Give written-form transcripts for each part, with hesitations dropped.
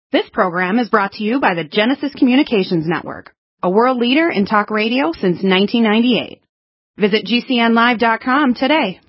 This program is brought to you by the Genesis Communications Network, a world leader in talk radio since 1998. Visit GCNlive.com today.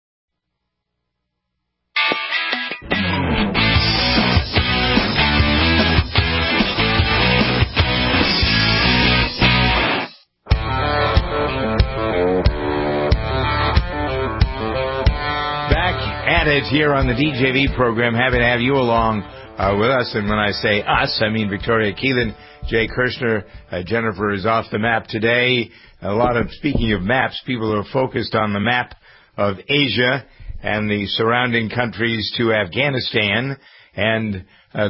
Back at it here on the DJV program. Happy to have you along with us. And when I say us, I mean Victoria Keelan, Jay Kirshner. Jennifer is off the map today. Speaking of maps, people are focused on the map of Asia and the surrounding countries to Afghanistan, and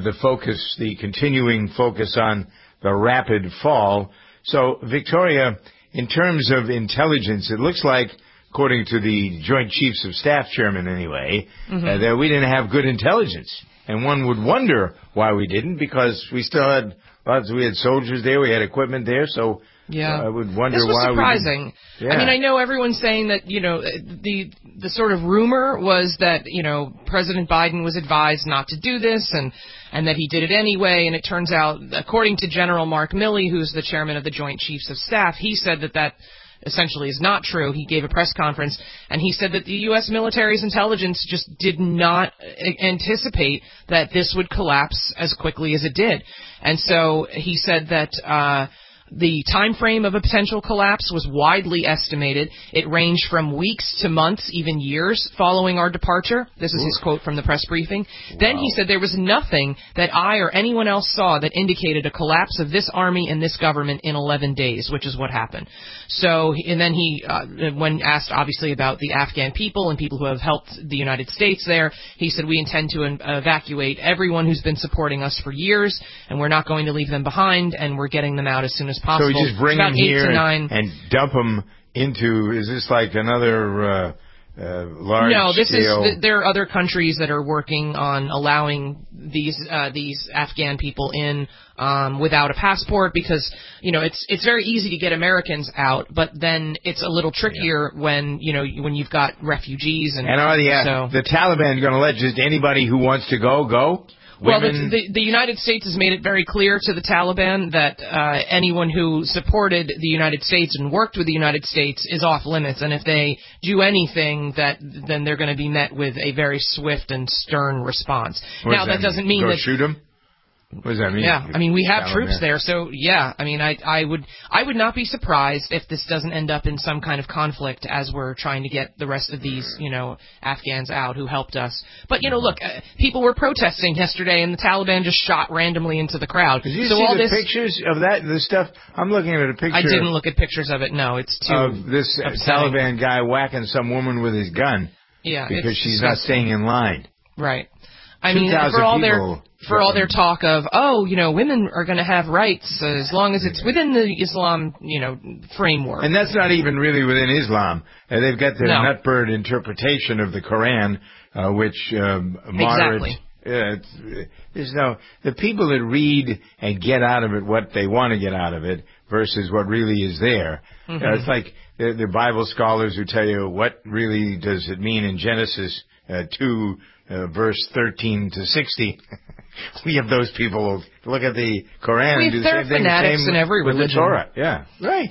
the continuing focus on the rapid fall. So, Victoria, in terms of intelligence, it looks like, according to the Joint Chiefs of Staff Chairman anyway, that we didn't have good intelligence. And one would wonder why we didn't, because we still had we had soldiers there, we had equipment there, so I would wonder this was why surprising. we didn't. I mean, I know everyone's saying that, the sort of rumor was that, President Biden was advised not to do this and that he did it anyway, and it turns out, according to General Mark Milley, who's the chairman of the Joint Chiefs of Staff, he said that essentially is not true. He gave a press conference, and he said that the U.S. military's intelligence just did not anticipate that this would collapse as quickly as it did. And so he said that the time frame of a potential collapse was widely estimated. It ranged from weeks to months, even years, following our departure. This is his quote from the press briefing. Wow. Then he said there was nothing that I or anyone else saw that indicated a collapse of this army and this government in 11 days, which is what happened. So, and then he, when asked obviously about the Afghan people and people who have helped the United States there, he said we intend to evacuate everyone who's been supporting us for years, and we're not going to leave them behind, and we're getting them out as soon as possible. So we just bring them here and dump them into, is this like another large No, scale? There are other countries that are working on allowing these Afghan people in without a passport, because, it's very easy to get Americans out, but then it's a little trickier when you've got refugees. And are the Taliban going to let just anybody who wants to go? Well, the United States has made it very clear to the Taliban that anyone who supported the United States and worked with the United States is off limits, and if they do anything, then they're going to be met with a very swift and stern response. Now, that doesn't mean that shoot them. What does that mean? Yeah, I mean, we have troops there, so yeah, I mean, I would not be surprised if this doesn't end up in some kind of conflict as we're trying to get the rest of these, Afghans out who helped us. But, look, people were protesting yesterday, and the Taliban just shot randomly into the crowd. Did you see the pictures of that, the stuff? I'm looking at a picture. I didn't look at pictures of it, no, it's too of this upsetting. Taliban guy whacking some woman with his gun. Yeah, because she's not staying in line. Right. I mean, for all their talk of, women are going to have rights as long as it's within the Islam, framework. And that's not even really within Islam. They've got their nutbird interpretation of the Quran, which moderate. Exactly. The people that read and get out of it what they want to get out of it versus what really is there. It's like the Bible scholars who tell you what really does it mean in Genesis 2. Verse 13 to 60. We have those people look at the Quran and do the same thing. There are fanatics in every religion. With the Torah. Yeah, right.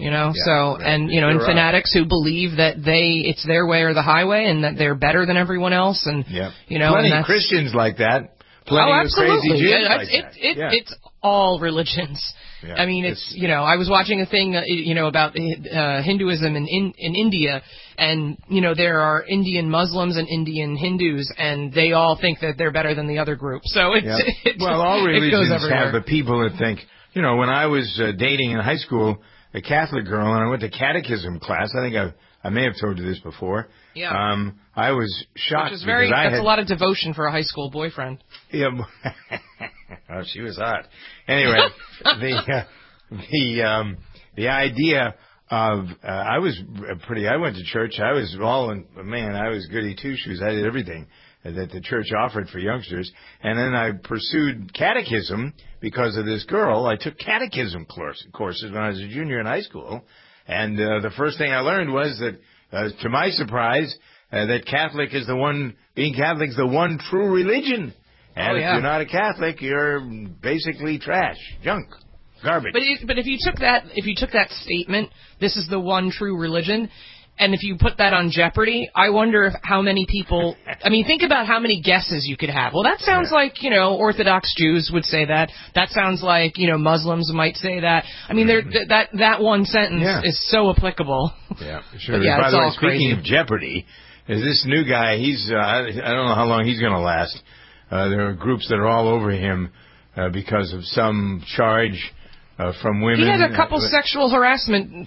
And fanatics who believe that it's their way or the highway, and that they're better than everyone else, and plenty of Christians like that. Plenty of crazy Jews like that. It's all religions. Yeah, I mean, I was watching a thing, about Hinduism in India, and, there are Indian Muslims and Indian Hindus, and they all think that they're better than the other group. So all religions it goes have the people that think, when I was dating in high school, a Catholic girl, and I went to catechism class, I think I may have told you this before. Yeah. I was shocked. That's a lot of devotion for a high school boyfriend. Yeah. Oh, she was hot. Anyway, the idea of I went to church. I was I was goody two shoes. I did everything that the church offered for youngsters, and then I pursued catechism because of this girl. I took catechism courses when I was a junior in high school, and the first thing I learned was that, to my surprise, that being Catholic is the one true religion. And if you're not a Catholic, you're basically trash, junk, garbage. But if you took that statement, this is the one true religion, and if you put that on Jeopardy, I wonder how many people. I mean, think about how many guesses you could have. Well, that sounds like Orthodox Jews would say that. That sounds like Muslims might say that. I mean, that one sentence is so applicable. Yeah, sure. But By it's the way, all speaking crazy. of Jeopardy, is this new guy? He's I don't know how long he's going to last. There are groups that are all over him because of some charge from women. He had a couple sexual harassment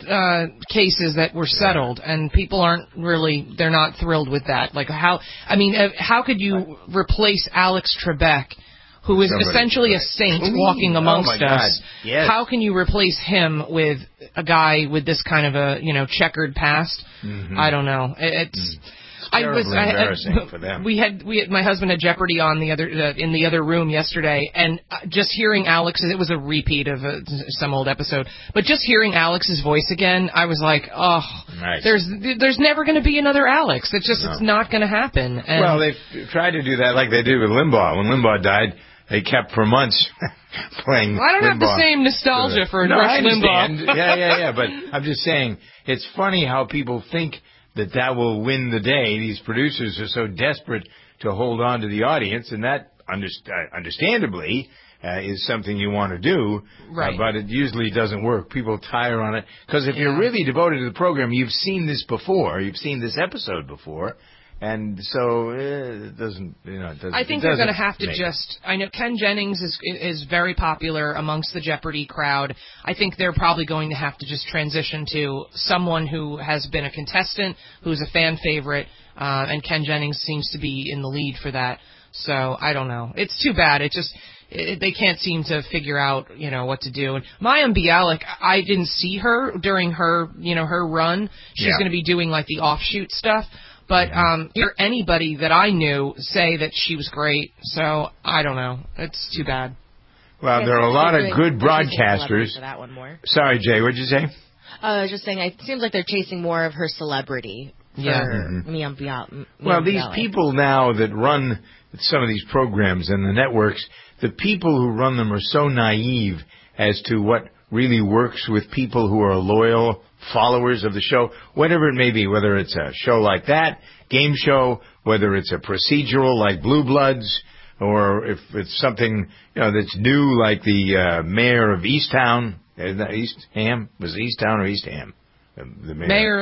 cases that were settled, and people they're not thrilled with that. Like how could you replace Alex Trebek, who is essentially a saint walking amongst us? Yes. How can you replace him with a guy with this kind of a checkered past? Mm-hmm. I don't know. It's embarrassing for them. We had my husband had Jeopardy on in the other room yesterday, and just hearing Alex, it was a repeat of some old episode, but just hearing Alex's voice again, I was like, oh, nice. There's never going to be Limbaugh. It's just it's not going to happen. And well, they've tried to do that like they did with Limbaugh. When Limbaugh died, they kept for months playing I don't Limbaugh. have the same nostalgia for Rush Limbaugh. Yeah, but I'm just saying, it's funny how people think that will win the day. These producers are so desperate to hold on to the audience, and that, understandably, is something you want to do, right. But it usually doesn't work. People tire on it. Because if you're really devoted to the program, you've seen this before. You've seen this episode before. And so it doesn't, it doesn't. I think they're going to have to I know Ken Jennings is very popular amongst the Jeopardy crowd. I think they're probably going to have to just transition to someone who has been a contestant, who's a fan favorite, and Ken Jennings seems to be in the lead for that. So I don't know. It's too bad. They can't seem to figure out, what to do. And Mayim Bialik, I didn't see her during her, her run. She's going to be doing like the offshoot stuff. But hear anybody that I knew say that she was great, so I don't know. It's too bad. Well, there are a lot of good broadcasters. For that one more. Sorry, Jay, what'd you say? I was just saying, it seems like they're chasing more of her celebrity for Mayim Bialik. Well, these people now that run some of these programs and the networks, the people who run them are so naive as to what really works with people who are loyal followers of the show, whatever it may be, whether it's a show like that, game show, whether it's a procedural like Blue Bloods, or if it's something that's new like the mayor of Easttown. Eastham? Was it Easttown or Eastham? The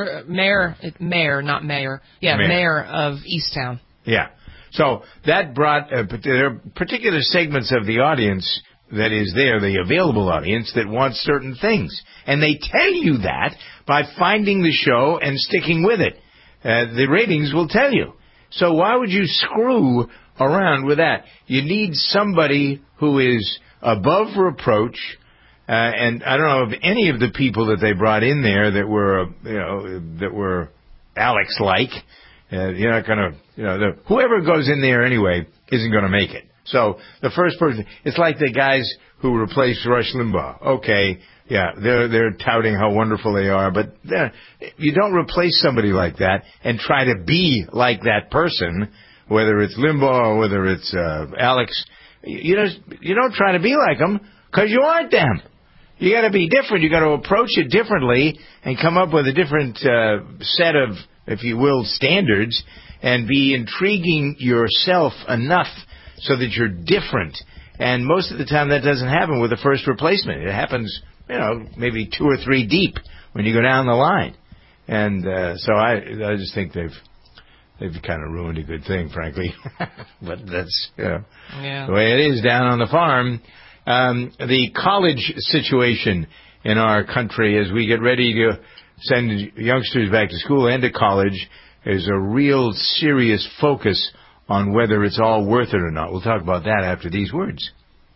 mayor, not mayor. Yeah, mayor of Easttown. Yeah. So that brought there are particular segments of the audience that is there, the available audience, that wants certain things. And they tell you that by finding the show and sticking with it. The ratings will tell you. So why would you screw around with that? You need somebody who is above reproach. And I don't know of any of the people that they brought in there that were Alex-like. You're not going to, whoever goes in there anyway isn't going to make it. So the first person, it's like the guys who replaced Rush Limbaugh. Okay, yeah, they're touting how wonderful they are, but you don't replace somebody like that and try to be like that person, whether it's Limbaugh or whether it's Alex. You don't try to be like them because you aren't them. You got to be different. You got to approach it differently and come up with a different set of, if you will, standards, and be intriguing yourself enough so that you're different. And most of the time that doesn't happen with the first replacement. It happens, maybe 2 or 3 deep when you go down the line. And so I just think they've kind of ruined a good thing, frankly. But that's the way it is down on the farm. The college situation in our country as we get ready to send youngsters back to school and to college is a real serious focus on whether it's all worth it or not. We'll talk about that after these words.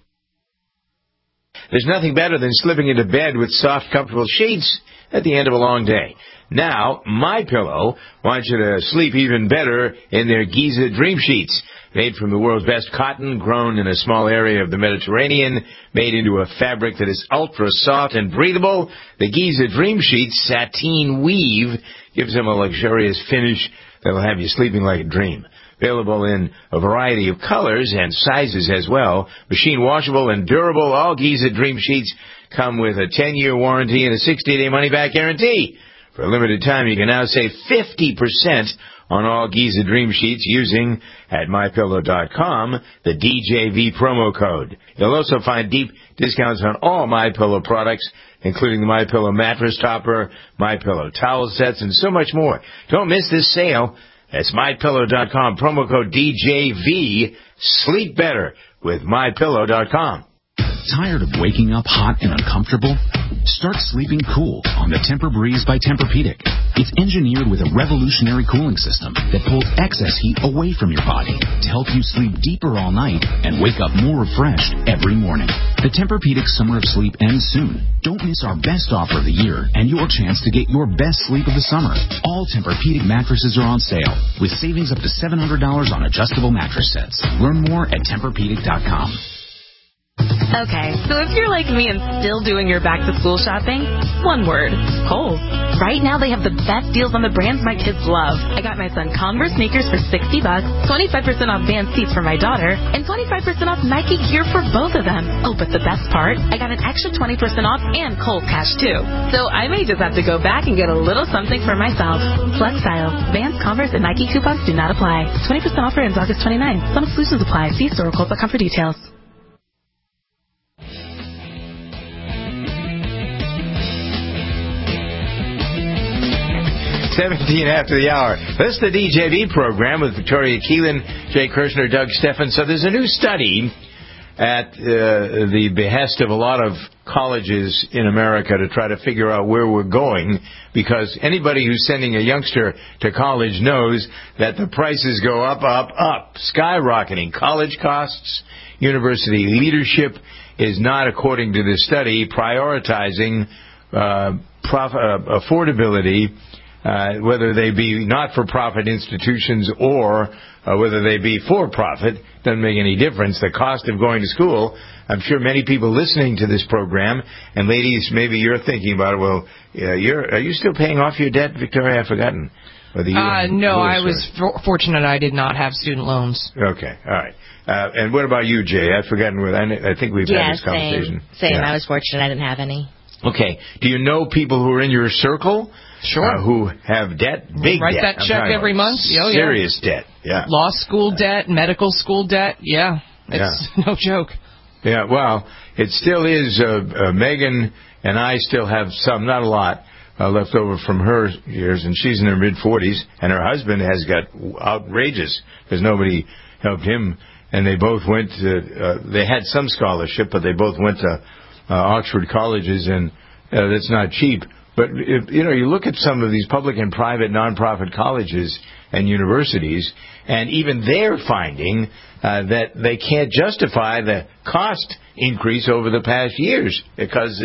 There's nothing better than slipping into bed with soft, comfortable sheets at the end of a long day. Now, MyPillow wants you to sleep even better in their Giza Dream Sheets. Made from the world's best cotton, grown in a small area of the Mediterranean, made into a fabric that is ultra soft and breathable, the Giza Dream Sheets sateen weave gives them a luxurious finish that will have you sleeping like a dream. Available in a variety of colors and sizes as well. Machine washable and durable. All Giza Dream Sheets come with a 10-year warranty and a 60-day money-back guarantee. For a limited time, you can now save 50% on all Giza Dream Sheets using, at MyPillow.com, the DJV promo code. You'll also find deep discounts on all MyPillow products, including the MyPillow mattress topper, MyPillow towel sets, and so much more. Don't miss this sale. That's MyPillow.com, promo code DJV. Sleep better with MyPillow.com. Tired of waking up hot and uncomfortable? Start sleeping cool on the Tempur-Breeze by Tempur-Pedic. It's engineered with a revolutionary cooling system that pulls excess heat away from your body to help you sleep deeper all night and wake up more refreshed every morning. The Tempur-Pedic Summer of Sleep ends soon. Don't miss our best offer of the year and your chance to get your best sleep of the summer. All Tempur-Pedic mattresses are on sale with savings up to $700 on adjustable mattress sets. Learn more at Tempur-Pedic.com. Okay, so if you're like me and still doing your back-to-school shopping, one word, Kohl's. Right now they have the best deals on the brands my kids love. I got my son Converse sneakers for $60, 25% off Vans seats for my daughter, and 25% off Nike gear for both of them. Oh, but the best part, I got an extra 20% off and Kohl's cash too. So I may just have to go back and get a little something for myself. Flex styles, Vans, Converse, and Nike coupons do not apply. 20% offer ends August 29. Some exclusions apply. See store or Kohl's.com for details. 17 after the hour. This is the DJV program with Victoria Keelan, Jay Kirshner, Doug Steffen. So there's a new study at the behest of a lot of colleges in America to try to figure out where we're going, because anybody who's sending a youngster to college knows that the prices go up, skyrocketing. College costs, university leadership is not, according to this study, prioritizing affordability, whether they be not-for-profit institutions or whether they be for-profit. Doesn't make any difference. The cost of going to school, I'm sure many people listening to this program, and ladies, maybe you're thinking about it, well, are you still paying off your debt, Victoria? I've forgotten. No, I was fortunate I did not have student loans. Okay, all right. And what about you, Jay? I've forgotten. I think we've had this conversation. Same. Yeah. I was fortunate I didn't have any. Okay. Do you know people who are in your circle? Sure. Who have debt? Big Write debt. That check every month. Serious debt. Yeah. Law school debt, medical school debt. Yeah. It's no joke. Yeah. Well, it still is. Megan and I still have some, not a lot, left over from her years, and she's in her mid-40s, and her husband has got outrageous because nobody helped him, and they both went to. They had some scholarship, but they both went to Oxford colleges, and that's not cheap. But, you look at some of these public and private nonprofit colleges and universities, and even they're finding that they can't justify the cost increase over the past years because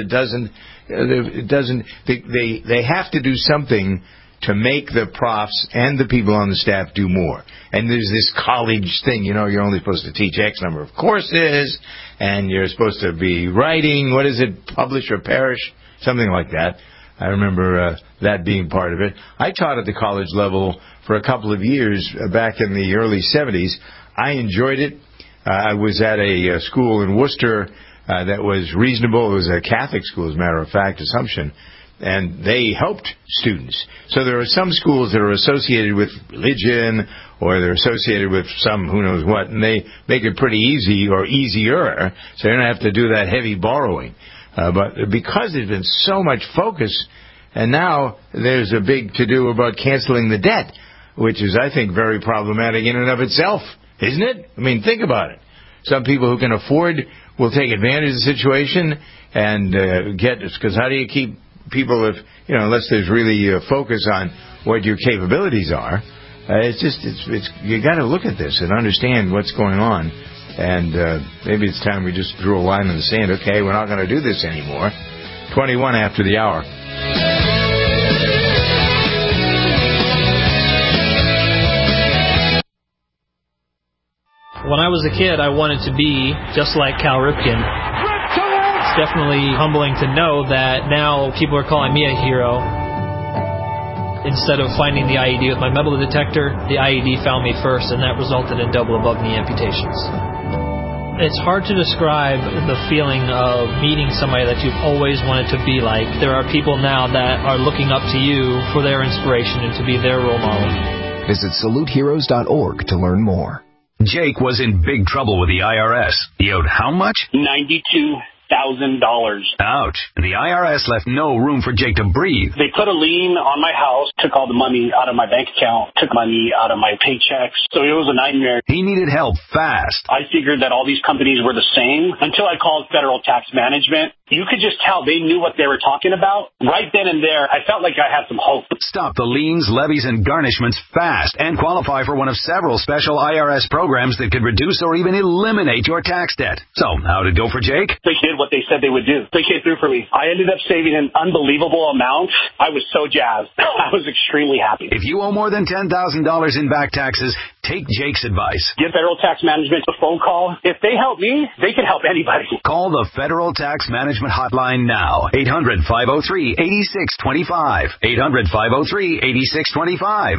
they have to do something to make the profs and the people on the staff do more. And there's this college thing, you're only supposed to teach X number of courses, and you're supposed to be writing, publish or perish, something like that. I remember that being part of it. I taught at the college level for a couple of years back in the early 70s. I enjoyed it. I was at a school in Worcester that was reasonable. It was a Catholic school, as a matter of fact, Assumption. And they helped students. So there are some schools that are associated with religion, or they're associated with some who knows what, and they make it pretty easy or easier, so you don't have to do that heavy borrowing. But because there's been so much focus, and now there's a big to-do about canceling the debt, which is, I think, very problematic in and of itself, isn't it? I mean, think about it. Some people who can afford will take advantage of the situation and get this, because how do you keep people if, unless there's really focus on what your capabilities are? You got to look at this and understand what's going on. And maybe it's time we just drew a line in the sand. Okay, we're not going to do this anymore. 21 after the hour. When I was a kid, I wanted to be just like Cal Ripken. It's definitely humbling to know that now people are calling me a hero. Instead of finding the IED with my metal detector, the IED found me first, and that resulted in double above-knee amputations. It's hard to describe the feeling of meeting somebody that you've always wanted to be like. There are people now that are looking up to you for their inspiration and to be their role model. Visit SaluteHeroes.org to learn more. Jake was in big trouble with the IRS. He owed how much? $92,000. Ouch. The IRS left no room for Jake to breathe. They put a lien on my house, took all the money out of my bank account, took money out of my paychecks. So it was a nightmare. He needed help fast. I figured that all these companies were the same until I called Federal Tax Management. You could just tell they knew what they were talking about. Right then and there, I felt like I had some hope. Stop the liens, levies, and garnishments fast and qualify for one of several special IRS programs that could reduce or even eliminate your tax debt. So, how'd it go for Jake? They did what they said they would do. They came through for me. I ended up saving an unbelievable amount. I was so jazzed. I was extremely happy. If you owe more than $10,000 in back taxes, take Jake's advice. Give Federal Tax Management a phone call. If they help me, they can help anybody. Call the Federal Tax Management Hotline now. 800-503-8625. 800-503-8625.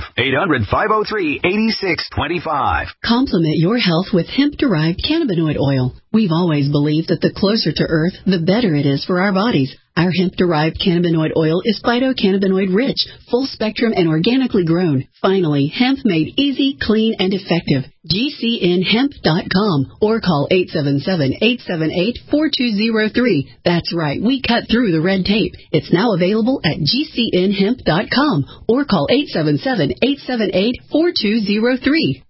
800-503-8625. Complement your health with hemp-derived cannabinoid oil. We've always believed that the closer to Earth, the better it is for our bodies. Our hemp-derived cannabinoid oil is phytocannabinoid rich, full spectrum, and organically grown. Finally, hemp made easy, clean, and effective. GCNhemp.com or call 877-878-4203. That's right, we cut through the red tape. It's now available at GCNhemp.com or call 877-878-4203.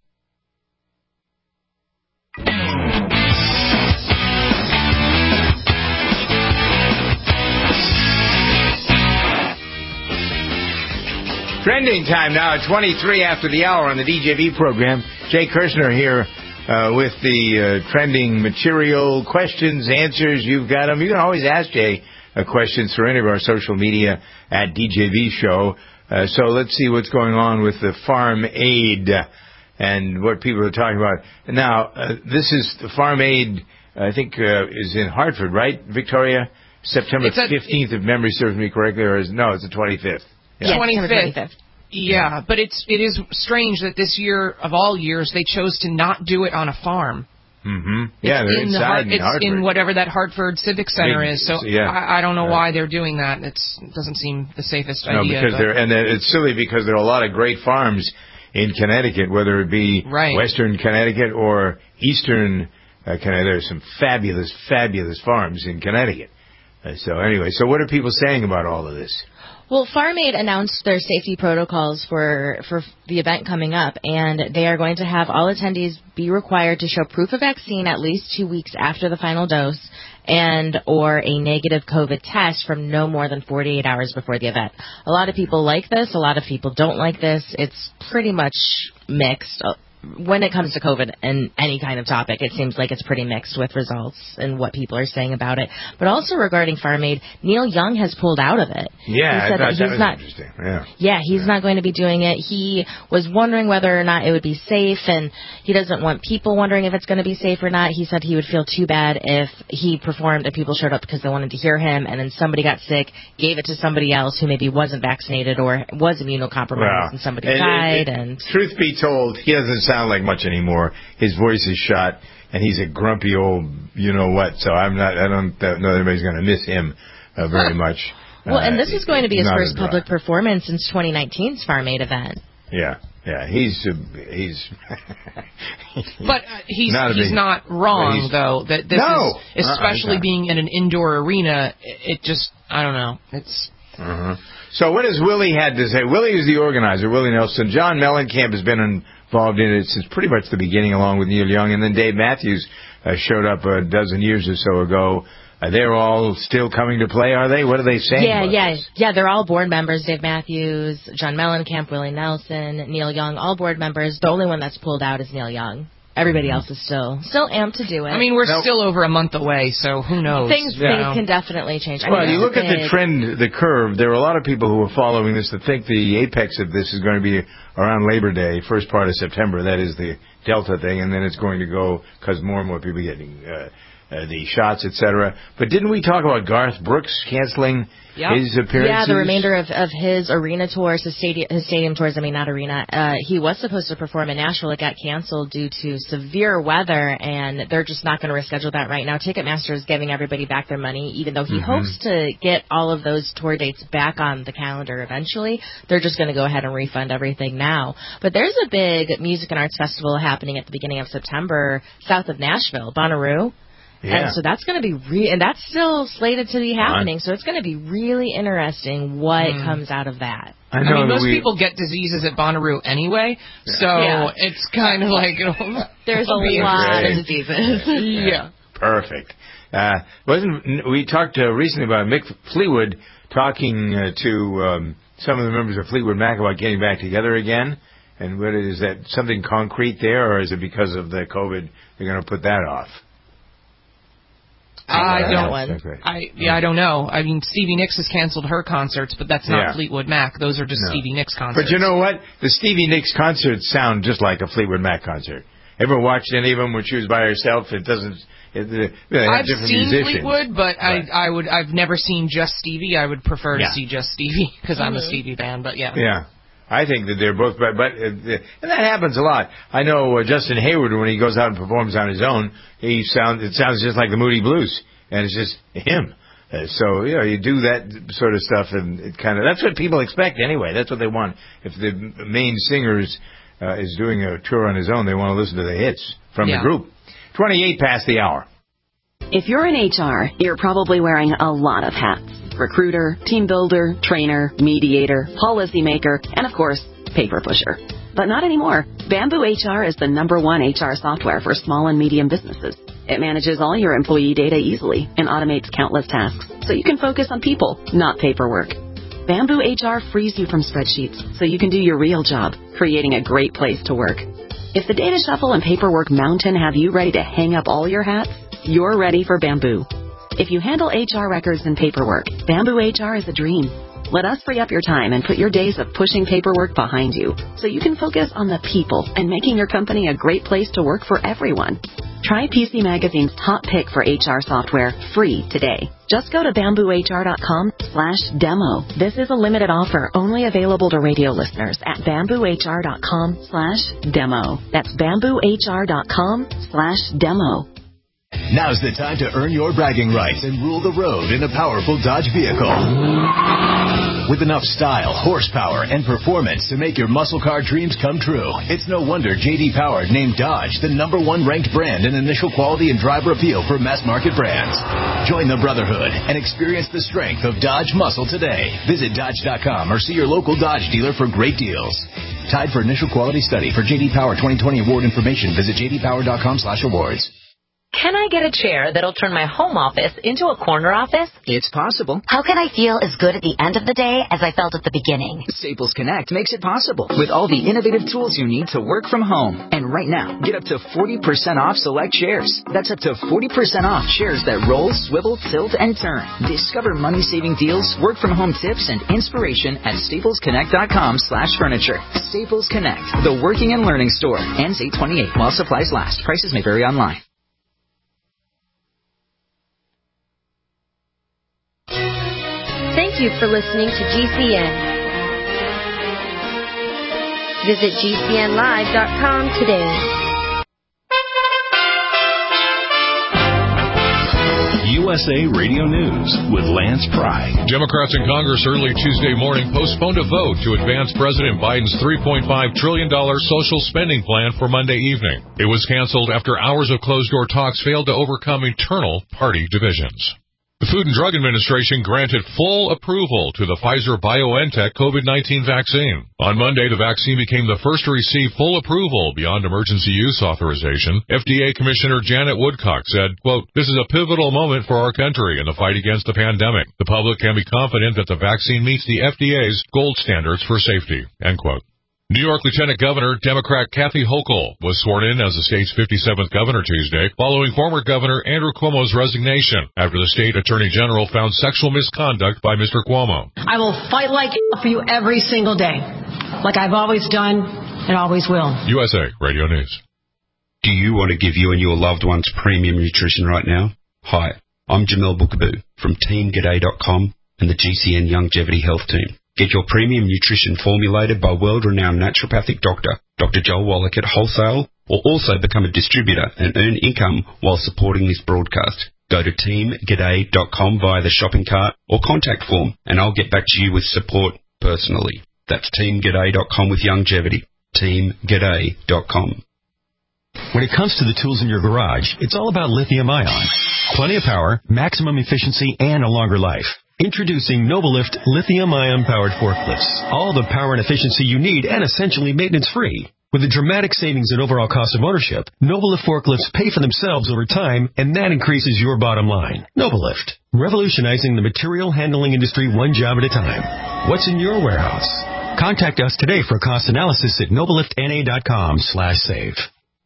Trending time now at 23 after the hour on the DJV program. Jay Kirshner here with the trending material, questions, answers. You've got them. You can always ask Jay questions through any of our social media at DJV Show. So let's see what's going on with the farm aid and what people are talking about. Now, this is the farm aid, I think, is in Hartford, right, Victoria? September 15th, if memory serves me correctly, or no, it's the 25th. Yeah, 25th. Yeah, but it is strange that this year, of all years, they chose to not do it on a farm. Mm-hmm. Yeah, they're inside in Hartford. It's in whatever that Hartford Civic Center is. So yeah. I don't know why they're doing that. It doesn't seem the safest idea. No, because it's silly because there are a lot of great farms in Connecticut, whether it be Western Connecticut or Eastern Connecticut. There's some fabulous, fabulous farms in Connecticut. So anyway, so what are people saying about all of this? Well, Farm Aid announced their safety protocols for the event coming up, and they are going to have all attendees be required to show proof of vaccine at least 2 weeks after the final dose and or a negative COVID test from no more than 48 hours before the event. A lot of people like this. A lot of people don't like this. It's pretty much mixed. When it comes to COVID and any kind of topic, it seems like it's pretty mixed with results and what people are saying about it. But also regarding Farm Aid, Neil Young has pulled out of it. Yeah, he said that was interesting. Yeah, he's not going to be doing it. He was wondering whether or not it would be safe, and he doesn't want people wondering if it's going to be safe or not. He said he would feel too bad if he performed and people showed up because they wanted to hear him, and then somebody got sick, gave it to somebody else who maybe wasn't vaccinated or was immunocompromised, and somebody died. And truth be told, he doesn't sound like much anymore. His voice is shot, and he's a grumpy old you-know-what, so I don't know anybody's going to miss him very much. Well, and this is going to be his first public performance since 2019's Farm Aid event. Yeah, he's but he's not wrong, though. That this is, especially being in an indoor arena, it just, I don't know. It's... So what has Willie had to say? Willie is the organizer, Willie Nelson. John Mellencamp has been involved in it since pretty much the beginning, along with Neil Young. And then Dave Matthews showed up a dozen years or so ago. They're all still coming to play, are they? What are they saying? Yeah. They're all board members. Dave Matthews, John Mellencamp, Willie Nelson, Neil Young, all board members. The only one that's pulled out is Neil Young. Everybody else is still amped to do it. I mean, we're still over a month away, so who knows? Things can definitely change. Well, you look at the trend, the curve. There are a lot of people who are following this that think the apex of this is going to be around Labor Day, first part of September. That is the Delta thing, and then it's going to go because more and more people are getting the shots, etc. But didn't we talk about Garth Brooks canceling his appearances? Yeah, the remainder of his arena tours, his stadium tours, not arena. He was supposed to perform in Nashville. It got canceled due to severe weather, and they're just not going to reschedule that right now. Ticketmaster is giving everybody back their money, even though he hopes to get all of those tour dates back on the calendar eventually. They're just going to go ahead and refund everything now. But there's a big music and arts festival happening at the beginning of September south of Nashville, Bonnaroo. Yeah. And so that's going to be and that's still slated to be happening. So it's going to be really interesting what comes out of that. I mean, most people get diseases at Bonnaroo anyway, so it's kind of like there's a lot of diseases. Yeah. Perfect. We talked recently about Mick Fleetwood talking to some of the members of Fleetwood Mac about getting back together again. And what is that, something concrete there, or is it because of the COVID they're going to put that off? I don't know. I mean, Stevie Nicks has canceled her concerts, but that's not Fleetwood Mac. Those are just Stevie Nicks concerts. But you know what? The Stevie Nicks concerts sound just like a Fleetwood Mac concert. Ever watched any of them when she was by herself? It doesn't. I've seen Fleetwood, but I've never seen just Stevie. I would prefer to see just Stevie because I'm a Stevie fan. But yeah. I think that they're both, and that happens a lot. I know Justin Hayward, when he goes out and performs on his own, it sounds just like the Moody Blues, and it's just him. So you do that sort of stuff, and it that's what people expect anyway. That's what they want. If the main singer is doing a tour on his own, they want to listen to the hits from the group. 28 past the hour. If you're in HR, you're probably wearing a lot of hats. Recruiter, team builder, trainer, mediator, policymaker, and of course, paper pusher. But not anymore. Bamboo HR is the #1 HR software for small and medium businesses. It manages all your employee data easily and automates countless tasks, so you can focus on people, not paperwork. Bamboo HR frees you from spreadsheets, so you can do your real job, creating a great place to work. If the data shuffle and paperwork mountain have you ready to hang up all your hats, you're ready for Bamboo. If you handle HR records and paperwork, Bamboo HR is a dream. Let us free up your time and put your days of pushing paperwork behind you so you can focus on the people and making your company a great place to work for everyone. Try PC Magazine's top pick for HR software free today. Just go to bamboohr.com/demo. This is a limited offer only available to radio listeners at bamboohr.com/demo. That's bamboohr.com/demo. Now's the time to earn your bragging rights and rule the road in a powerful Dodge vehicle. With enough style, horsepower, and performance to make your muscle car dreams come true, it's no wonder J.D. Power named Dodge the #1 ranked brand in initial quality and driver appeal for mass market brands. Join the brotherhood and experience the strength of Dodge muscle today. Visit Dodge.com or see your local Dodge dealer for great deals. Tied for initial quality study. For J.D. Power 2020 award information, visit jdpower.com/awards. Can I get a chair that'll turn my home office into a corner office? It's possible. How can I feel as good at the end of the day as I felt at the beginning? Staples Connect makes it possible with all the innovative tools you need to work from home. And right now, get up to 40% off select chairs. That's up to 40% off chairs that roll, swivel, tilt, and turn. Discover money-saving deals, work from home tips, and inspiration at staplesconnect.com/furniture. Staples Connect, the working and learning store. Ends 8/28 while supplies last. Prices may vary online. Thank you for listening to GCN. Visit GCNlive.com today. USA Radio News with Lance Pry. Democrats in Congress early Tuesday morning postponed a vote to advance President Biden's $3.5 trillion social spending plan for Monday evening. It was canceled after hours of closed-door talks failed to overcome internal party divisions. The Food and Drug Administration granted full approval to the Pfizer-BioNTech COVID-19 vaccine. On Monday, the vaccine became the first to receive full approval beyond emergency use authorization. FDA Commissioner Janet Woodcock said, quote, "This is a pivotal moment for our country in the fight against the pandemic. The public can be confident that the vaccine meets the FDA's gold standards for safety," end quote. New York Lieutenant Governor Democrat Kathy Hochul was sworn in as the state's 57th governor Tuesday, following former Governor Andrew Cuomo's resignation after the state attorney general found sexual misconduct by Mr. Cuomo. I will fight like for you every single day, like I've always done and always will. USA Radio News. Do you want to give you and your loved ones premium nutrition right now? Hi, I'm Jamel Bookaboo from TeamGaday.com and the GCN Longevity Health Team. Get your premium nutrition formulated by world-renowned naturopathic doctor, Dr. Joel Wallach at Wholesale, or also become a distributor and earn income while supporting this broadcast. Go to TeamGaday.com via the shopping cart or contact form, and I'll get back to you with support personally. That's TeamGaday.com with longevity. TeamGaday.com. When it comes to the tools in your garage, it's all about lithium-ion. Plenty of power, maximum efficiency, and a longer life. Introducing Novalift lithium-ion powered forklifts. All the power and efficiency you need and essentially maintenance-free. With a dramatic savings in overall cost of ownership, Novalift forklifts pay for themselves over time, and that increases your bottom line. Novalift, revolutionizing the material handling industry one job at a time. What's in your warehouse? Contact us today for a cost analysis at novaliftna.com/save.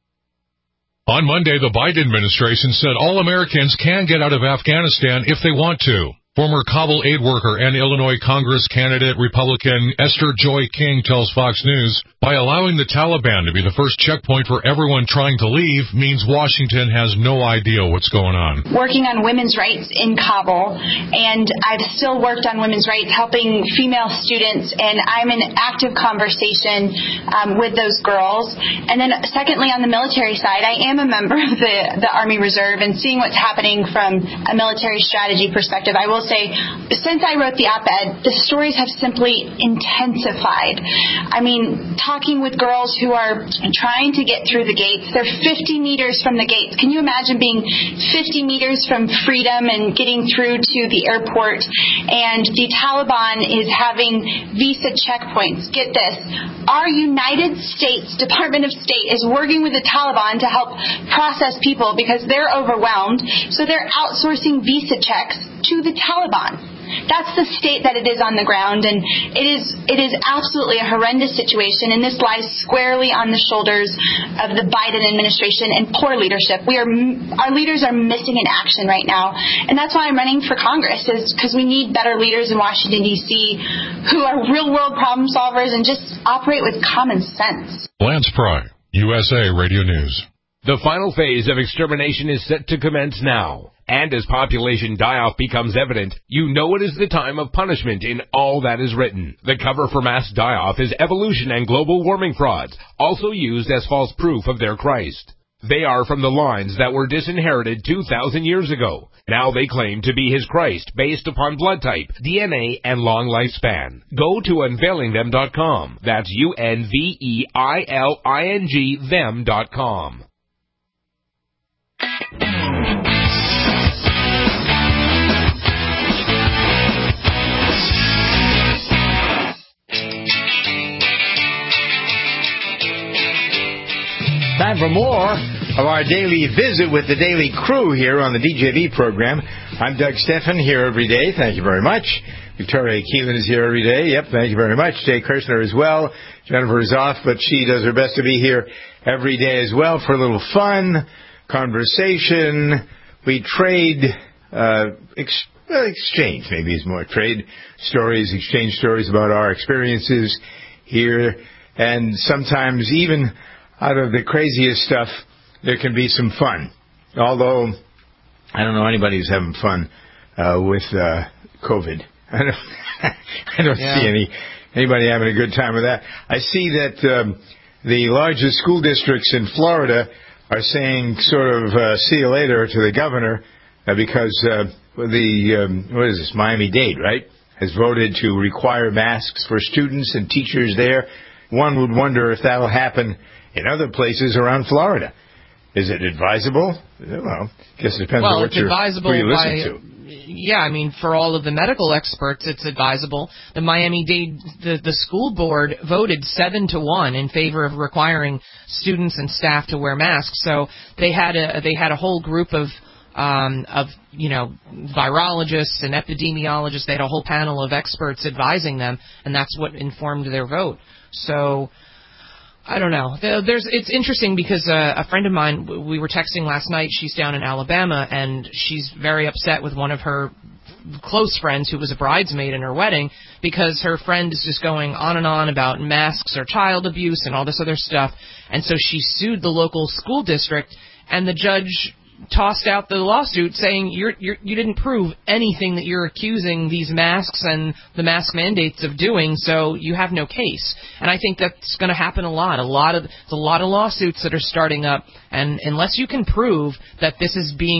On Monday, the Biden administration said all Americans can get out of Afghanistan if they want to. Former Kabul aid worker and Illinois Congress candidate Republican Esther Joy King tells Fox News, by allowing the Taliban to be the first checkpoint for everyone trying to leave means Washington has no idea what's going on. Working on women's rights in Kabul, and I've still worked on women's rights, helping female students, and I'm in active conversation with those girls. And then secondly, on the military side, I am a member of the Army Reserve, and seeing what's happening from a military strategy perspective, I will say, since I wrote the op-ed, the stories have simply intensified. I mean, talking with girls who are trying to get through the gates, they're 50 meters from the gates. Can you imagine being 50 meters from freedom and getting through to the airport? And the Taliban is having visa checkpoints. Get this. Our United States Department of State is working with the Taliban to help process people because they're overwhelmed. So they're outsourcing visa checks to the Taliban. That's the state that it is on the ground, and it is absolutely a horrendous situation, and this lies squarely on the shoulders of the Biden administration and poor leadership. Our leaders are missing in action right now, and that's why I'm running for Congress, is because we need better leaders in Washington, D.C. who are real-world problem solvers and just operate with common sense. Lance Pry, USA Radio News. The final phase of extermination is set to commence now. And as population die-off becomes evident, you know it is the time of punishment in all that is written. The cover for mass die-off is evolution and global warming frauds, also used as false proof of their Christ. They are from the lines that were disinherited 2,000 years ago. Now they claim to be his Christ based upon blood type, DNA, and long lifespan. Go to unveilingthem.com. That's UNVEILING them.com. Time for more of our daily visit with the Daily Crew here on the DJV program. I'm Doug Steffen, here every day. Thank you very much. Victoria Keelan is here every day. Yep, thank you very much. Jay Kirshner as well. Jennifer is off, but she does her best to be here every day as well for a little fun, conversation. We trade, exchange maybe is more. Trade stories, exchange stories about our experiences here. And sometimes even out of the craziest stuff, there can be some fun. Although, I don't know anybody who's having fun with COVID. I don't see anybody having a good time with that. I see that the largest school districts in Florida are saying sort of see you later to the governor because what is this, Miami-Dade, right, has voted to require masks for students and teachers there. One would wonder if that will happen in other places around Florida. Is it advisable? Well, I guess it depends on who you listen to. Yeah, I mean, for all of the medical experts, it's advisable. The Miami-Dade, the school board voted 7-1 in favor of requiring students and staff to wear masks. So they had a whole group of virologists and epidemiologists. They had a whole panel of experts advising them, and that's what informed their vote. So I don't know. It's interesting because a friend of mine, we were texting last night. She's down in Alabama, and she's very upset with one of her close friends who was a bridesmaid in her wedding because her friend is just going on and on about masks or child abuse and all this other stuff. And so she sued the local school district, and the judge tossed out the lawsuit saying you didn't prove anything that you're accusing these masks and the mask mandates of doing, so you have no case. And I think that's going to happen a lot. There's a lot of lawsuits that are starting up, and unless you can prove that this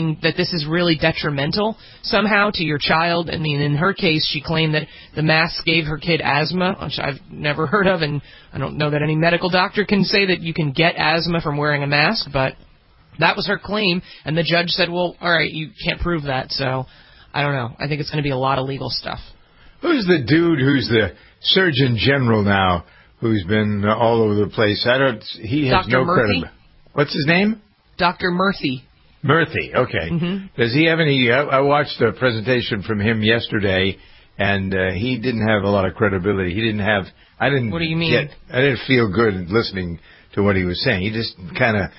is really detrimental somehow to your child. I mean, in her case, she claimed that the mask gave her kid asthma, which I've never heard of, and I don't know that any medical doctor can say that you can get asthma from wearing a mask, but that was her claim, and the judge said, well, all right, you can't prove that, so I don't know. I think it's going to be a lot of legal stuff. Who's the dude who's the Surgeon General now, who's been all over the place? He has Dr. no Murthy? credibility. What's his name? Dr. Murthy. Murthy, okay. Mm-hmm. Does he have any... I watched a presentation from him yesterday, and he didn't have a lot of credibility. He didn't have... What do you mean? I didn't feel good listening to what he was saying. He just kind of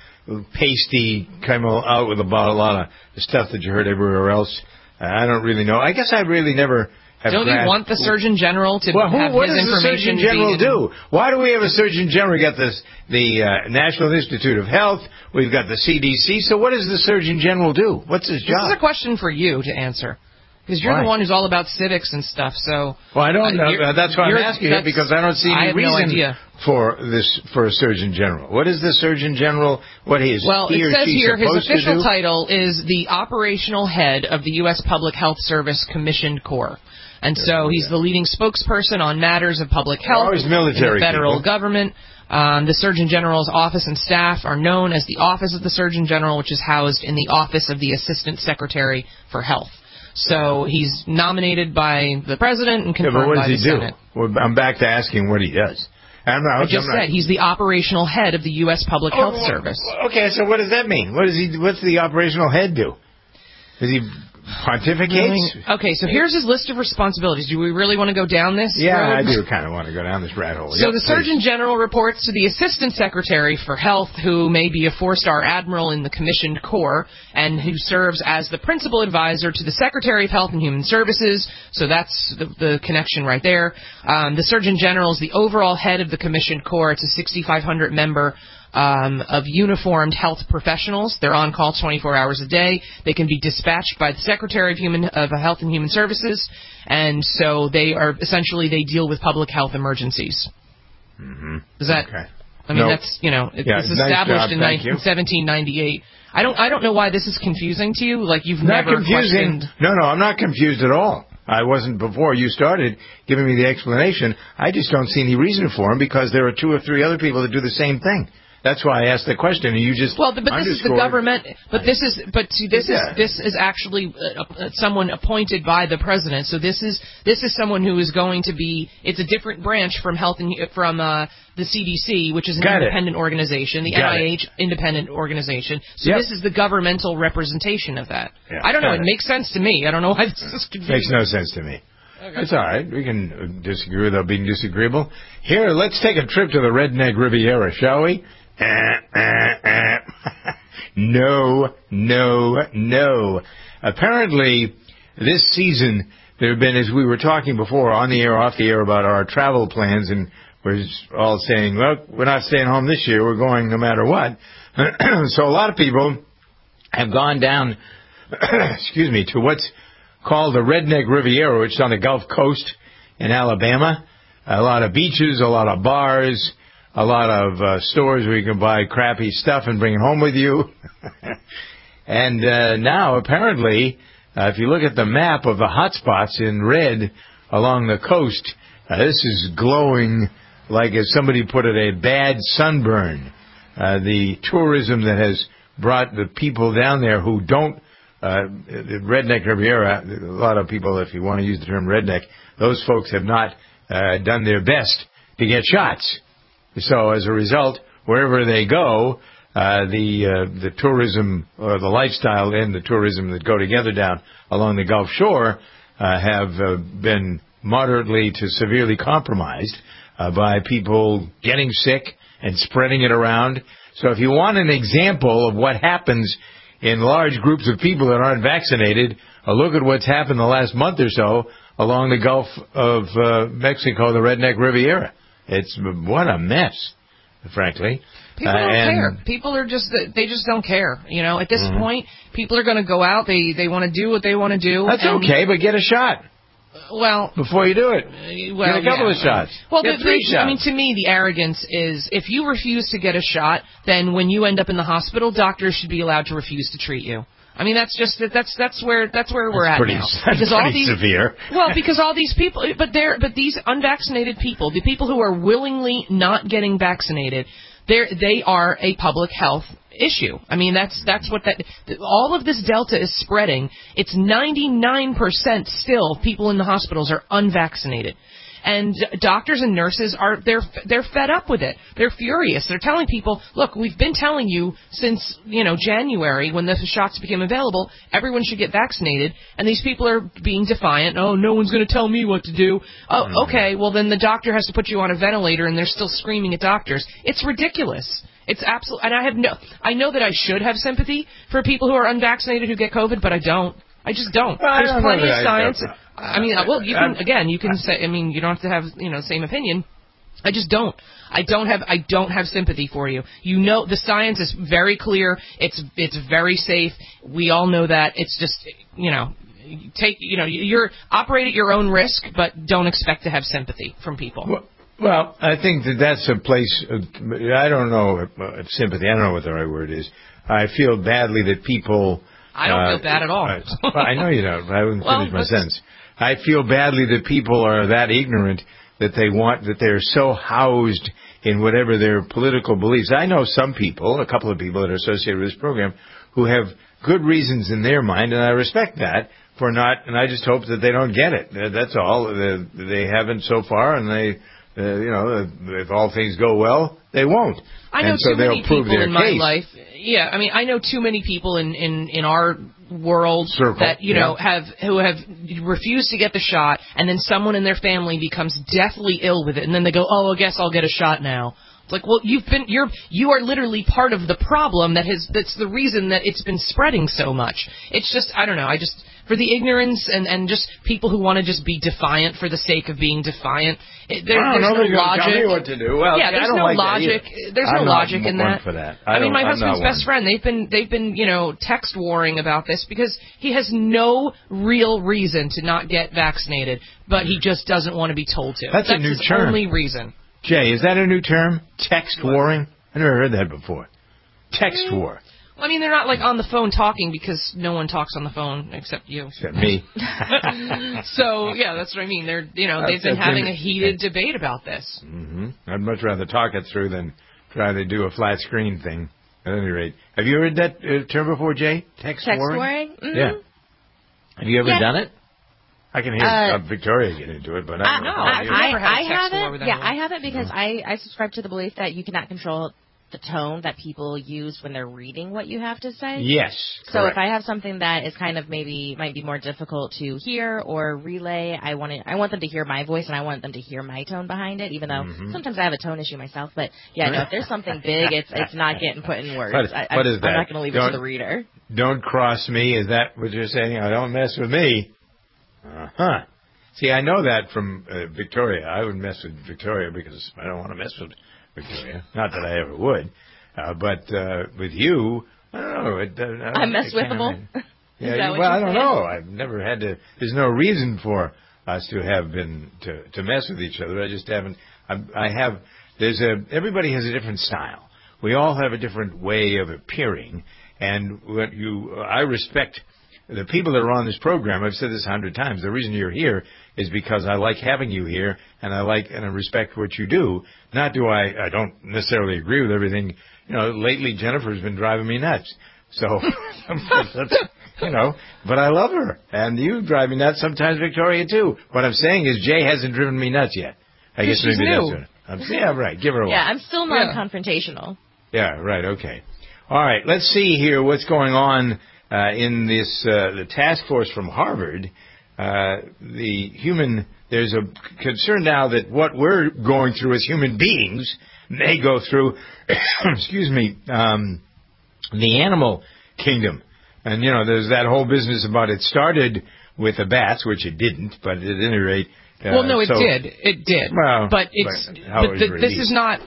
pasty, came out with about a lot of stuff that you heard everywhere else. I don't really know. I guess I really never have Don't you want the Surgeon General to have what his does the information? Surgeon General do? Why do we have a Surgeon General? We got the National Institute of Health. We've got the CDC. So what does the Surgeon General do? What's his job? This is a question for you to answer. Because you're the one who's all about civics and stuff, so... Well, I don't know. That's why I'm asking it, because I don't see any reason for a Surgeon General. What is the Surgeon General? What he is? Well, he it or says she here his supposed official to do? title is the operational head of the U.S. Public Health Service Commissioned Corps. And so he's the leading spokesperson on matters of public health always in military the federal people. government. The Surgeon General's office and staff are known as the Office of the Surgeon General, which is housed in the Office of the Assistant Secretary for Health. So he's nominated by the president and confirmed by the Senate. Well, I'm back to asking what he does. I just said he's the operational head of the U.S. Public Health Service. Okay, so what does that mean? What's the operational head do? Does he pontificate? Okay, so here's his list of responsibilities. Do we really want to go down this road? I do kind of want to go down this rat hole. So the Surgeon General reports to the Assistant Secretary for Health, who may be a 4-star admiral in the Commissioned Corps, and who serves as the principal advisor to the Secretary of Health and Human Services. So that's the connection right there. The Surgeon General is the overall head of the Commissioned Corps. It's a 6,500 member of uniformed health professionals. They're on call 24 hours a day. They can be dispatched by the Secretary of Health and Human Services, and so they deal with public health emergencies. Mm-hmm. Is that? Okay. I mean, that's it's established in 1798. I don't know why this is confusing to you. Like you've not never confusing. questioned. No, I'm not confused at all. I wasn't before you started giving me the explanation. I just don't see any reason for him because there are 2 or 3 other people that do the same thing. That's why I asked the question, and you just but this is the government. But this is actually someone appointed by the president. So this is someone who is going to be. It's a different branch from the CDC, which is an independent organization. The NIH independent organization. So this is the governmental representation of that. Yeah, I don't know. It makes sense to me. I don't know why this is confusing. Makes no sense to me. Okay. It's all right. We can disagree without being disagreeable. Here, let's take a trip to the Redneck Riviera, shall we? No. Apparently, this season, there have been, as we were talking before, on the air, off the air, about our travel plans, and we're all saying, look, we're not staying home this year, we're going no matter what. So a lot of people have gone down, to what's called the Redneck Riviera, which is on the Gulf Coast in Alabama. A lot of beaches, a lot of bars, a lot of stores where you can buy crappy stuff and bring it home with you. And now, apparently, if you look at the map of the hot spots in red along the coast, this is glowing like, as somebody put it, a bad sunburn. The tourism that has brought the people down there who don't, the Redneck Riviera, a lot of people, if you want to use the term redneck, those folks have not done their best to get shots. So as a result, wherever they go, the tourism or the lifestyle and the tourism that go together down along the Gulf Shore have been moderately to severely compromised by people getting sick and spreading it around. So if you want an example of what happens in large groups of people that aren't vaccinated, look at what's happened the last month or so along the Gulf of Mexico, the Redneck Riviera. What a mess. frankly. People don't care. People are they just don't care. You know, at this point, people are going to go out. They want to do what they want to do. That's okay, but get a shot. Well, before you do it, well, get a couple of shots. Well, get 3 shots. I mean, to me, the arrogance is if you refuse to get a shot, then when you end up in the hospital, doctors should be allowed to refuse to treat you. I mean, that's where we're at now. That's pretty severe. Well, because all these people, but these unvaccinated people, the people who are willingly not getting vaccinated, they are a public health issue. I mean, that's what all of this Delta is spreading. It's 99% still people in the hospitals are unvaccinated. And doctors and nurses they're fed up with it. They're furious. They're telling people, look, we've been telling you since, January when the shots became available, everyone should get vaccinated. And these people are being defiant. Oh, no one's going to tell me what to do. Oh, okay. Well, then the doctor has to put you on a ventilator and they're still screaming at doctors. It's ridiculous. It's absolute. And I know that I should have sympathy for people who are unvaccinated who get COVID, but I don't. I just don't. Well, There's plenty of science. I mean, well, you can say. I mean, you don't have to have same opinion. I just don't. I don't have sympathy for you. The science is very clear. It's very safe. We all know that. It's just you're operate at your own risk, but don't expect to have sympathy from people. Well, I think that's a place. I don't know sympathy. I don't know what the right word is. I feel badly that people. I don't feel bad at all. I know you don't. I wouldn't finish my sentence. I feel badly that people are that ignorant that they're so housed in whatever their political beliefs. I know some people, a couple of people that are associated with this program, who have good reasons in their mind, and I respect that for not. And I just hope that they don't get it. That's all. They haven't so far, and they. If all things go well, they won't. I know too many people in my life. Yeah, I mean, I know too many people in our world that who have refused to get the shot, and then someone in their family becomes deathly ill with it, and then they go, "Oh, I guess I'll get a shot now." It's like, well, you are literally part of the problem that's the reason that it's been spreading so much. It's just, I don't know, for the ignorance and just people who want to just be defiant for the sake of being defiant. There's no logic. Tell me what to do. Well, yeah, there's no logic. There's no logic in that. For that. I mean, my husband's best friend. They've been text warring about this because he has no real reason to not get vaccinated, but he just doesn't want to be told to. That's a new his term. Only reason. Jay, is that a new term? Text warring? I never heard that before. Text war. Well, I mean, they're not like on the phone talking because no one talks on the phone except you. Except me. So, yeah, that's what I mean. They've been having a heated debate about this. Mm-hmm. I'd much rather talk it through than try to do a flat screen thing. At any rate, have you heard that term before, Jay? Text warring? Mm-hmm. Yeah. Have you ever done it? I can hear Victoria get into it, but I don't know. I haven't because I subscribe to the belief that you cannot control the tone that people use when they're reading what you have to say. Yes. So if I have something that is kind of might be more difficult to hear or relay, I want them to hear my voice and I want them to hear my tone behind it, even though sometimes I have a tone issue myself. But yeah, if there's something big, it's not getting put in words. What is that? I'm not going to leave it to the reader. Don't cross me. Is that what you're saying? Don't mess with me. Uh-huh. See, I know that from Victoria. I would mess with Victoria because I don't want to mess with Victoria. Not that I ever would. But with you, I don't know. I'm mess withable? Yeah, well, I don't know. I've never had to. There's no reason for us to have been to mess with each other. I just haven't. Everybody has a different style. We all have a different way of appearing. And I respect the people that are on this program. I've said this 100 times. The reason you're here is because I like having you here, and I respect what you do. I don't necessarily agree with everything. Lately Jennifer's been driving me nuts. So, but I love her, and you drive me nuts sometimes, Victoria, too. What I'm saying is Jay hasn't driven me nuts yet. I guess maybe new. That's it. Yeah, right. Give her a while. Yeah, I'm still non-confrontational. Yeah, right. Okay. All right. Let's see here what's going on in this the task force from Harvard. There's a concern now that what we're going through as human beings may go through, the animal kingdom. And, there's that whole business about it started with the bats, which it didn't, but at any rate... well, no, it did. It did. Well, but this is not...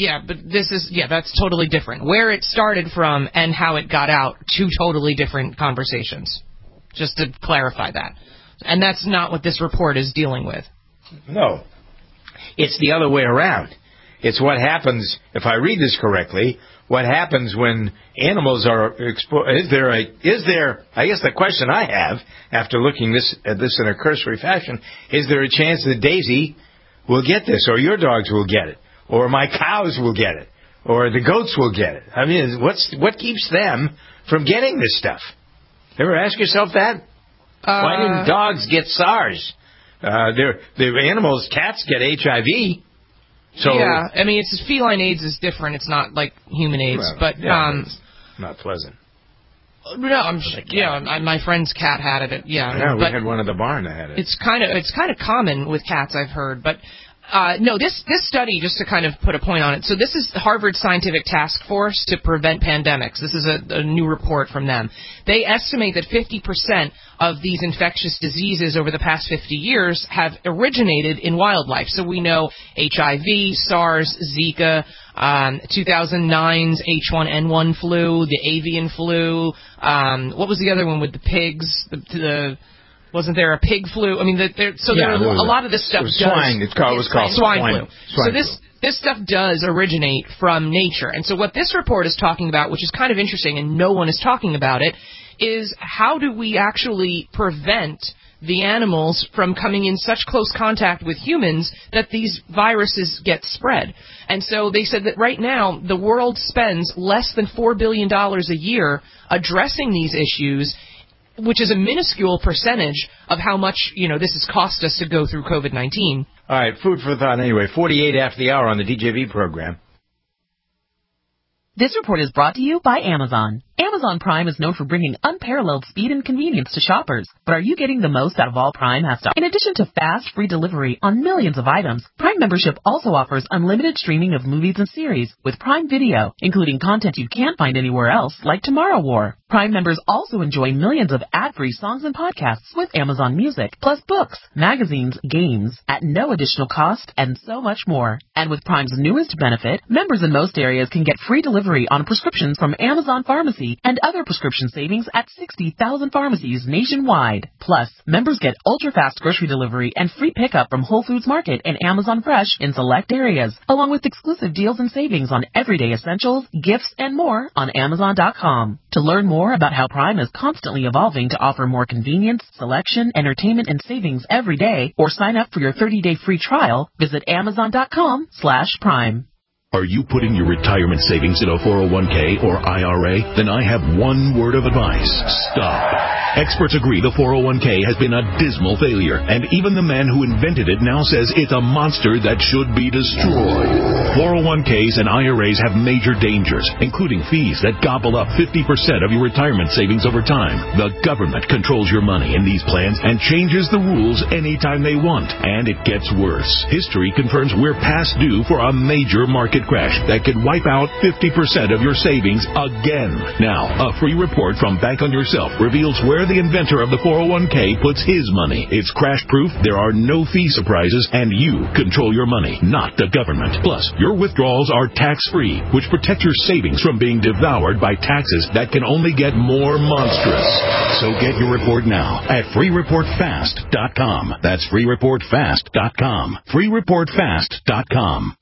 that's totally different. Where it started from and how it got out, two totally different conversations. Just to clarify that. And that's not what this report is dealing with. No. It's the other way around. It's what happens, if I read this correctly, what happens when animals are exposed. I guess the question I have, after looking at this in a cursory fashion, is there a chance that Daisy will get this, or your dogs will get it, or my cows will get it, or the goats will get it? I mean, what keeps them from getting this stuff? Ever ask yourself that? Why didn't dogs get SARS? The animals, cats get HIV. So, yeah, I mean, it's feline AIDS is different. It's not like human AIDS, but it's not pleasant. No, my friend's cat had it. We had one at the barn that had it. It's kind of common with cats, I've heard, but. No, this study, just to kind of put a point on it, so this is the Harvard Scientific Task Force to Prevent Pandemics. This is a new report from them. They estimate that 50% of these infectious diseases over the past 50 years have originated in wildlife. So we know HIV, SARS, Zika, 2009's H1N1 flu, the avian flu, what was the other one with the pigs, wasn't there a pig flu? I mean, a lot of this stuff does... Swine. It was called swine flu. So this stuff does originate from nature. And so what this report is talking about, which is kind of interesting and no one is talking about it, is how do we actually prevent the animals from coming in such close contact with humans that these viruses get spread. And so they said that right now the world spends less than $4 billion a year addressing these issues, which is a minuscule percentage of how much, this has cost us to go through COVID-19. All right, food for thought anyway. 48 after the hour on the DJV program. This report is brought to you by Amazon. Amazon Prime is known for bringing unparalleled speed and convenience to shoppers. But are you getting the most out of all Prime has to offer? In addition to fast, free delivery on millions of items, Prime membership also offers unlimited streaming of movies and series with Prime Video, including content you can't find anywhere else, like Tomorrow War. Prime members also enjoy millions of ad-free songs and podcasts with Amazon Music, plus books, magazines, games, at no additional cost, and so much more. And with Prime's newest benefit, members in most areas can get free delivery on prescriptions from Amazon Pharmacy and other prescription savings at 60,000 pharmacies nationwide. Plus, members get ultra-fast grocery delivery and free pickup from Whole Foods Market and Amazon Fresh in select areas, along with exclusive deals and savings on everyday essentials, gifts, and more on Amazon.com. To learn more about how Prime is constantly evolving to offer more convenience, selection, entertainment, and savings every day, or sign up for your 30-day free trial, visit Amazon.com/Prime. Are you putting your retirement savings in a 401k or IRA? Then I have one word of advice. Stop. Experts agree the 401k has been a dismal failure, and even the man who invented it now says it's a monster that should be destroyed. 401ks and IRAs have major dangers, including fees that gobble up 50% of your retirement savings over time. The government controls your money in these plans and changes the rules anytime they want. And it gets worse. History confirms we're past due for a major market crash that could wipe out 50% of your savings again. Now, a free report from Bank on Yourself reveals where the inventor of the 401k puts his money. It's crash-proof, there are no fee surprises, and you control your money, not the government. Plus, your withdrawals are tax-free, which protect your savings from being devoured by taxes that can only get more monstrous. So get your report now at freereportfast.com. That's freereportfast.com. freereportfast.com.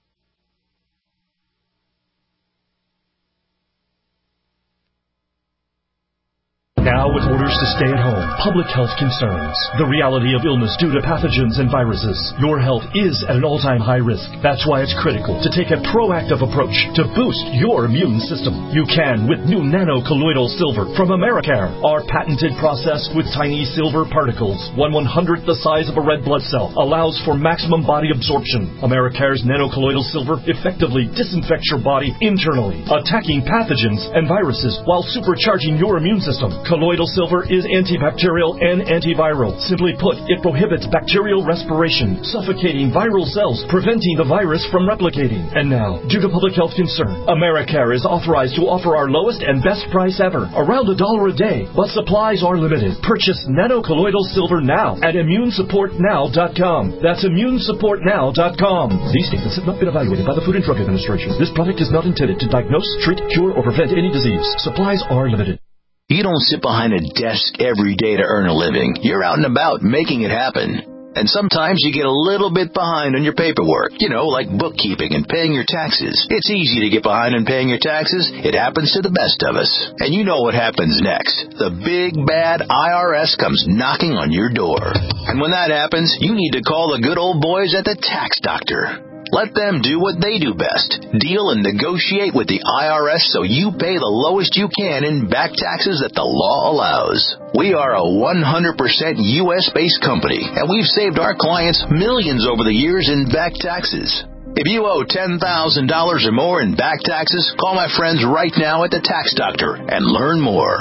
Now with orders to stay at home, public health concerns, the reality of illness due to pathogens and viruses, your health is at an all-time high risk. That's why it's critical to take a proactive approach to boost your immune system. You can with new nano-colloidal silver from Americare. Our patented process with tiny silver particles, 1/100th the size of a red blood cell, allows for maximum body absorption. Americare's nano-colloidal silver effectively disinfects your body internally, attacking pathogens and viruses while supercharging your immune system. Colloidal silver is antibacterial and antiviral. Simply put, it prohibits bacterial respiration, suffocating viral cells, preventing the virus from replicating. And now, due to public health concern, Americare is authorized to offer our lowest and best price ever, around $1 a day, but supplies are limited. Purchase nanocolloidal silver now at immunesupportnow.com. That's immunesupportnow.com. These statements have not been evaluated by the Food and Drug Administration. This product is not intended to diagnose, treat, cure, or prevent any disease. Supplies are limited. You don't sit behind a desk every day to earn a living. You're out and about making it happen. And sometimes you get a little bit behind on your paperwork, like bookkeeping and paying your taxes. It's easy to get behind on paying your taxes. It happens to the best of us. And you know what happens next. The big, bad IRS comes knocking on your door. And when that happens, you need to call the good old boys at the Tax Doctor. Let them do what they do best. Deal and negotiate with the IRS so you pay the lowest you can in back taxes that the law allows. We are a 100% U.S.-based company, and we've saved our clients millions over the years in back taxes. If you owe $10,000 or more in back taxes, call my friends right now at the Tax Doctor and learn more.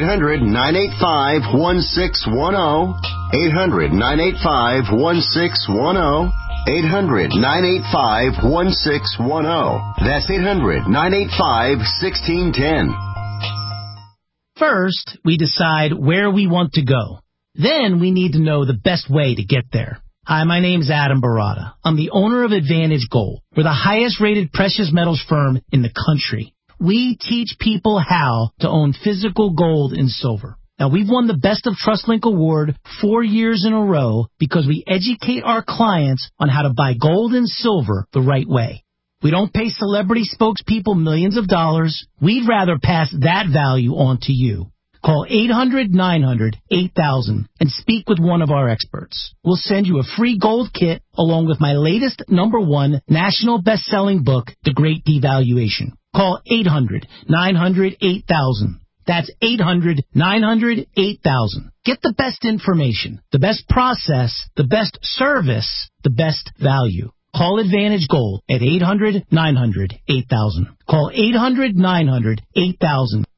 800-985-1610. 800-985-1610. 800-985-1610. That's 800-985-1610. First, we decide where we want to go. Then we need to know the best way to get there. Hi, my name's Adam Barada. I'm the owner of Advantage Gold. We're the highest-rated precious metals firm in the country. We teach people how to own physical gold and silver. Now, we've won the Best of TrustLink Award 4 years in a row because we educate our clients on how to buy gold and silver the right way. We don't pay celebrity spokespeople millions of dollars. We'd rather pass that value on to you. Call 800-900-8000 and speak with one of our experts. We'll send you a free gold kit along with my latest #1 national best-selling book, The Great Devaluation. Call 800-900-8000. That's 800-900-8000. Get the best information, the best process, the best service, the best value. Call Advantage Gold at 800-900-8000. Call 800-900-8000.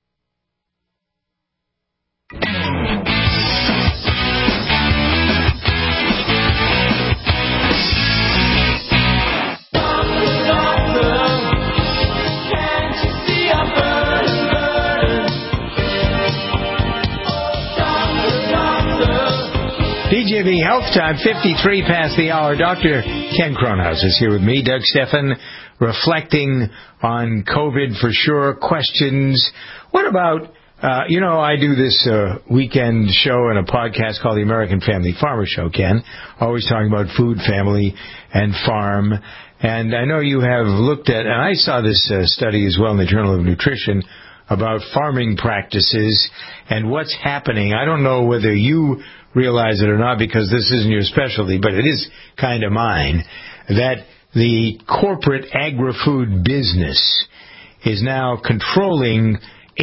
DJV Health Time, 53 past the hour. Dr. Ken Kronhaus is here with me. Doug Stephan, reflecting on COVID for sure. Questions. What about, I do this weekend show and a podcast called the American Family Farmer Show, Ken. Always talking about food, family, and farm. And I know you have looked at, and I saw this study as well in the Journal of Nutrition, about farming practices and what's happening. I don't know whether you realize it or not because this isn't your specialty, but it is kind of mine, that the corporate agri-food business is now controlling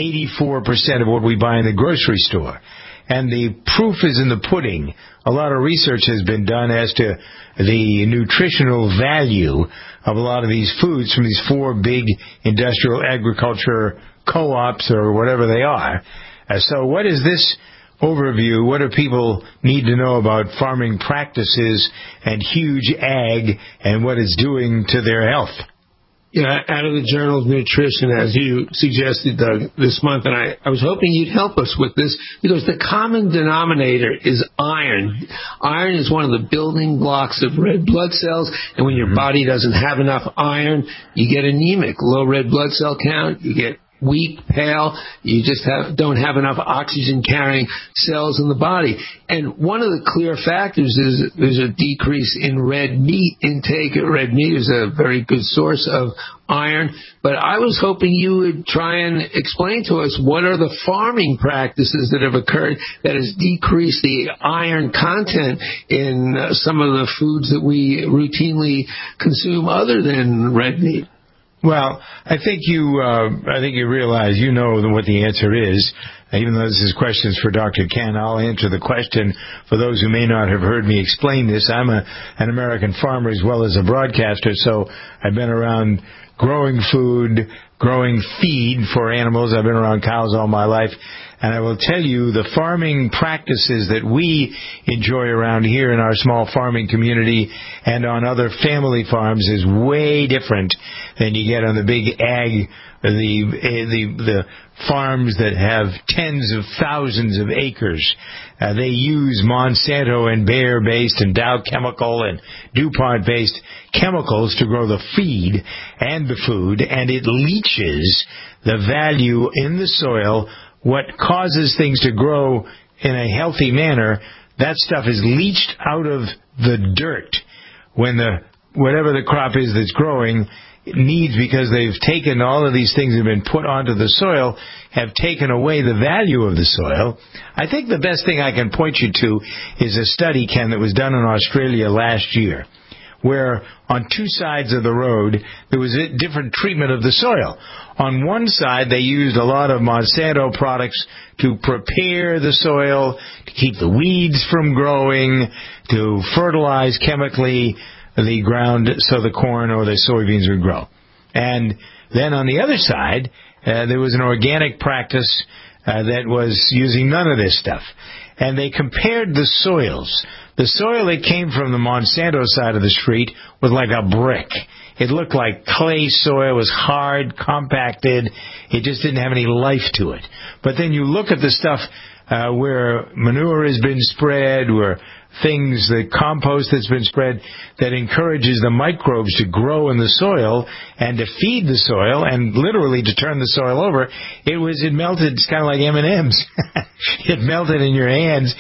84% of what we buy in the grocery store. And the proof is in the pudding. A lot of research has been done as to the nutritional value of a lot of these foods from these 4 big industrial agriculture co-ops or whatever they are. So what is this overview? What do people need to know about farming practices and huge ag and what it's doing to their health? Yeah, out of the Journal of Nutrition, as you suggested, Doug, this month, and I was hoping you'd help us with this, because the common denominator is iron. Iron is one of the building blocks of red blood cells, and when your body doesn't have enough iron, you get anemic, low red blood cell count, you get weak, pale, you just don't have enough oxygen-carrying cells in the body. And one of the clear factors is there's a decrease in red meat intake. Red meat is a very good source of iron. But I was hoping you would try and explain to us what are the farming practices that have occurred that has decreased the iron content in some of the foods that we routinely consume other than red meat. Well, I think you realize you know what the answer is. Even though this is questions for Dr. Ken, I'll answer the question for those who may not have heard me explain this. I'm an American farmer as well as a broadcaster, so I've been around growing food, growing feed for animals. I've been around cows all my life. And I will tell you, the farming practices that we enjoy around here in our small farming community and on other family farms is way different than you get on the big ag, the farms that have tens of thousands of acres. They use Monsanto and Bayer-based and Dow Chemical and DuPont-based chemicals to grow the feed and the food, and it leaches the value in the soil. What causes things to grow in a healthy manner, that stuff is leached out of the dirt when whatever the crop is that's growing needs, because they've taken all of these things that have been put onto the soil, have taken away the value of the soil. I think the best thing I can point you to is a study, Ken, that was done in Australia last year, where on two sides of the road there was a different treatment of the soil. On one side, they used a lot of Monsanto products to prepare the soil, to keep the weeds from growing, to fertilize chemically the ground so the corn or the soybeans would grow. And then on the other side, there was an organic practice that was using none of this stuff. And they compared the soils. The soil that came from the Monsanto side of the street was like a brick. It looked like clay soil. It was hard, compacted. It just didn't have any life to it. But then you look at the stuff where manure has been spread, where the compost that's been spread, that encourages the microbes to grow in the soil and to feed the soil and literally to turn the soil over. It melted. It's kind of like M&Ms. It melted in your hands,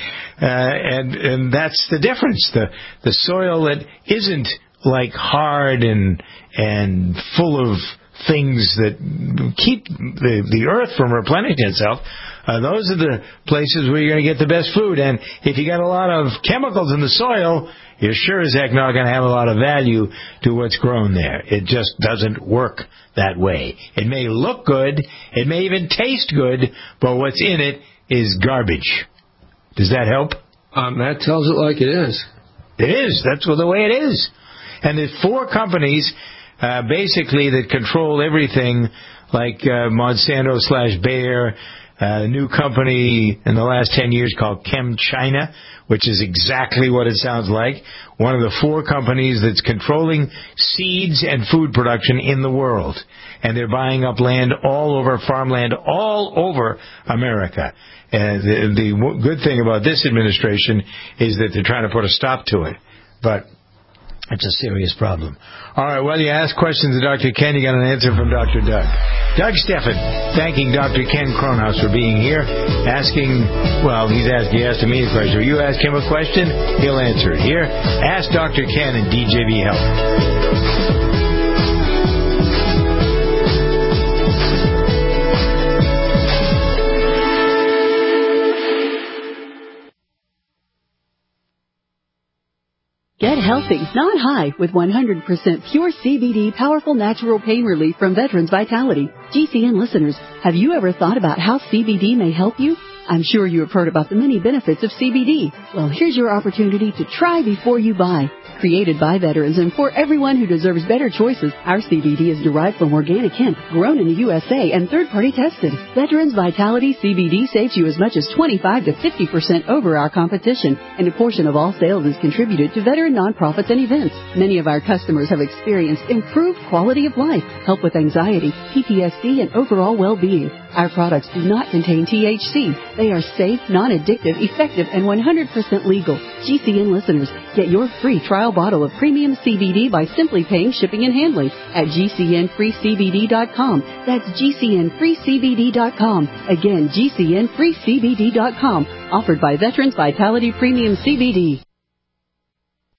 and that's the difference. The soil that isn't like hard and full of things that keep the earth from replenishing itself, those are the places where you're going to get the best food. And if you got a lot of chemicals in the soil, you're sure as heck not going to have a lot of value to what's grown there. It just doesn't work that way. It may look good, it may even taste good, but what's in it is garbage. Does that help? That tells it like it is. It is. That's the way it is. And there's 4 companies basically that control everything, like Monsanto/Bayer, a new company in the last 10 years called ChemChina, which is exactly what it sounds like. One of the 4 companies that's controlling seeds and food production in the world. And they're buying up land all over, farmland all over America. And the good thing about this administration is that they're trying to put a stop to it. But it's a serious problem. All right, well, you asked questions of Dr. Ken, you got an answer from Dr. Doug. Doug Steffen, thanking Dr. Ken Kronhaus for being here, asking, well, he asked me a question. You ask him a question, he'll answer it. Here, ask Dr. Ken and DJV Health. Get healthy, not high, with 100% pure CBD powerful natural pain relief from Veterans Vitality. GCN listeners, have you ever thought about how CBD may help you? I'm sure you have heard about the many benefits of CBD. Well, here's your opportunity to try before you buy. Created by veterans and for everyone who deserves better choices, our CBD is derived from organic hemp, grown in the USA and third-party tested. Veterans Vitality CBD saves you as much as 25 to 50% over our competition, and a portion of all sales is contributed to veteran nonprofits and events. Many of our customers have experienced improved quality of life, help with anxiety, PTSD, and overall well-being. Our products do not contain THC. They are safe, non-addictive, effective, and 100% legal. GCN listeners, get your free trial bottle of premium CBD by simply paying shipping and handling at GCNFreeCBD.com. That's GCNFreeCBD.com. Again, GCNFreeCBD.com. Offered by Veterans Vitality Premium CBD.